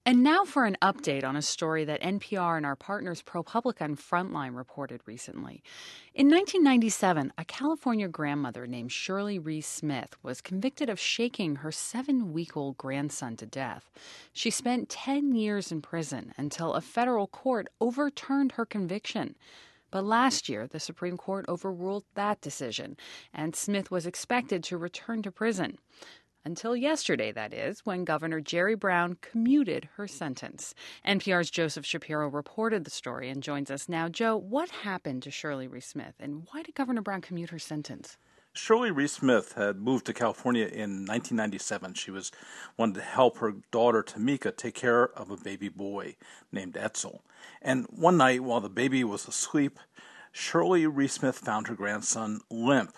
And now for an update on a story that NPR and our partners ProPublica and Frontline reported recently. In 1997, a California grandmother named Shirley Reese Smith was convicted of shaking her 7-week-old grandson to death. She spent 10 years in prison until a federal court overturned her conviction. But last year, the Supreme Court overruled that decision, and Smith was expected to return to prison. Until yesterday, that is, when Governor Jerry Brown commuted her sentence. NPR's Joseph Shapiro reported the story and joins us now. Joe, what happened to Shirley Reese Smith, and why did Governor Brown commute her sentence? Shirley Reese Smith had moved to California in 1997. She wanted to help her daughter Tamika take care of a baby boy named Etzel. And one night, while the baby was asleep, Shirley Reese Smith found her grandson limp.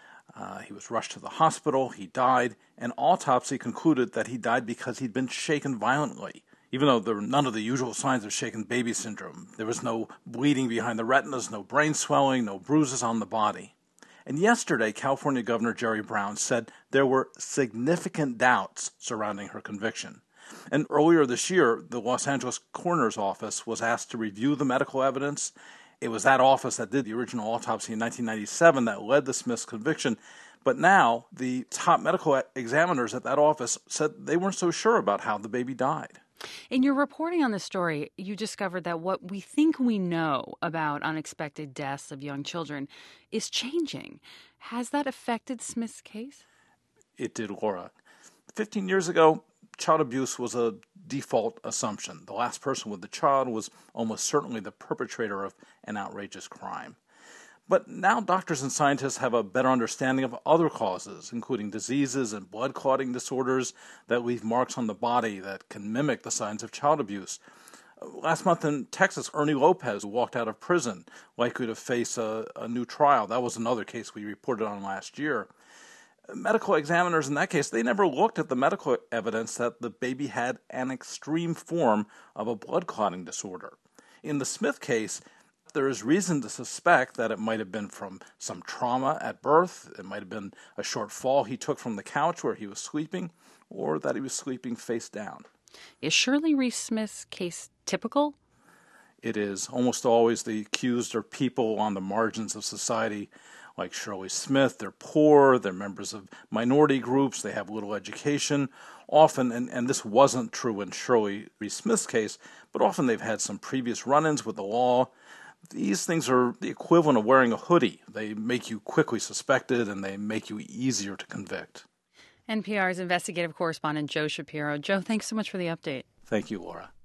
He was rushed to the hospital, he died, and autopsy concluded that he died because he'd been shaken violently. Even though there were none of the usual signs of shaken baby syndrome. There was no bleeding behind the retinas, no brain swelling, no bruises on the body. And yesterday, California Governor Jerry Brown said there were significant doubts surrounding her conviction. And earlier this year, the Los Angeles Coroner's Office was asked to review the medical evidence. It was that office that did the original autopsy in 1997 that led to Smith's conviction. But now, the top medical examiners at that office said they weren't so sure about how the baby died. In your reporting on this story, you discovered that what we think we know about unexpected deaths of young children is changing. Has that affected Smith's case? It did, Laura. 15 years ago, child abuse was a default assumption. The last person with the child was almost certainly the perpetrator of an outrageous crime. But now doctors and scientists have a better understanding of other causes, including diseases and blood clotting disorders that leave marks on the body that can mimic the signs of child abuse. Last month in Texas, Ernie Lopez walked out of prison, likely to face a new trial. That was another case we reported on last year. Medical examiners in that case, they never looked at the medical evidence that the baby had an extreme form of a blood clotting disorder. In the Smith case, there is reason to suspect that it might have been from some trauma at birth. It might have been a short fall he took from the couch where he was sleeping, or that he was sleeping face down. Is Shirley Reese Smith's case typical? It is. Almost always the accused are people on the margins of society, like Shirley Smith. They're poor, they're members of minority groups, they have little education. Often, and this wasn't true in Shirley Reese Smith's case, but often they've had some previous run-ins with the law. These things are the equivalent of wearing a hoodie. They make you quickly suspected, and they make you easier to convict. NPR's investigative correspondent Joe Shapiro. Joe, thanks so much for the update. Thank you, Laura.